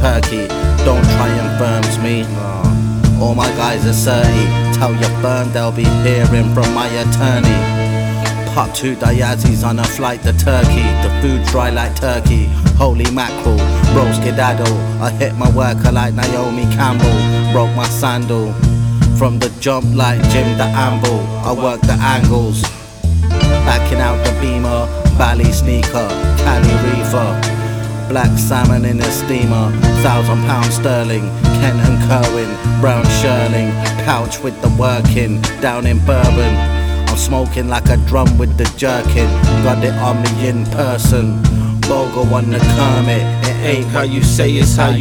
turkey. Don't try and firms me. All my guys are 30. Tell your firm they'll be hearing from my attorney. Pop 2 Diazzi's on a flight to Turkey. The food's dry like turkey. Holy mackerel, bro skedaddle. I hit my worker like Naomi Campbell. Broke my sandal from the jump like Jim the Amble. I work the angles, backing out the Beamer. Bally sneaker, Cali reefer. Black salmon in a steamer, £1,000 sterling. Kent and Kerwin, Brown Shirling. Couch with the working, down in Bourbon. I'm smoking like a drum with the jerkin. Got it on me in person. Bogo on the Kermit, it ain't how you say, it's how you